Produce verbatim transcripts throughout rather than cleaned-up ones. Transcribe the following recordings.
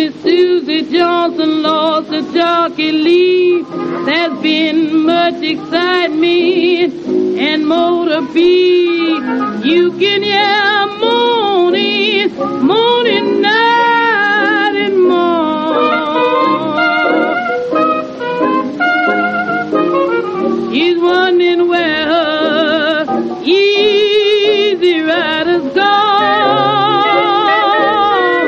Susie, Susie Johnson lost a jockey lead. There's been much excitement and more to be. You can hear moaning, moaning night and morn. He's wondering where her easy rider's gone.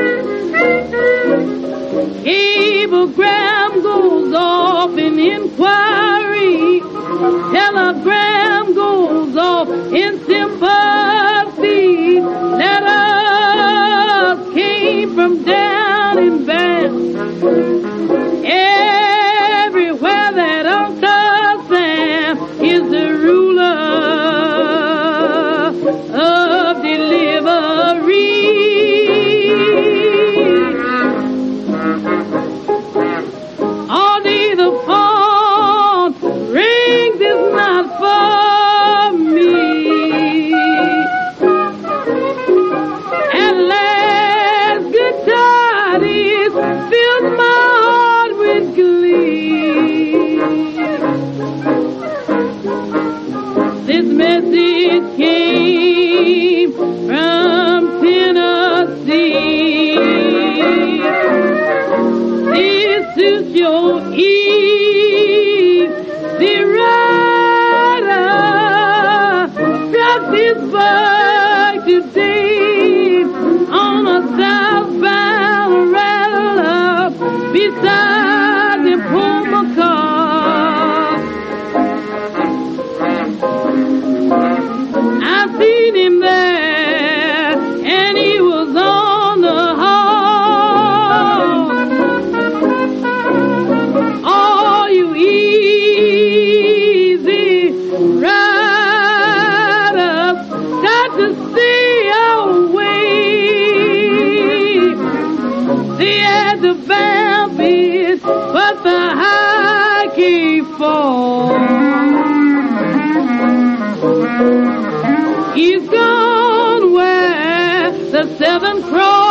Cablegram goes off in inquiry. Telegram goes off in sympathy. Letters came from down in back. Everywhere that Uncle Sam is the ruler of delivery. All day the phone rings, is not for me. At last, good tidings fills my heart with glee. This message came from Tennessee. This is your easy rider from Pittsburgh today on a southbound rattler beside the Puma car. I seen him there, and he was on the horse. All you easy riders got to stay away. They had the bad bit, but the high can't fall. He's gone where the Seven Cross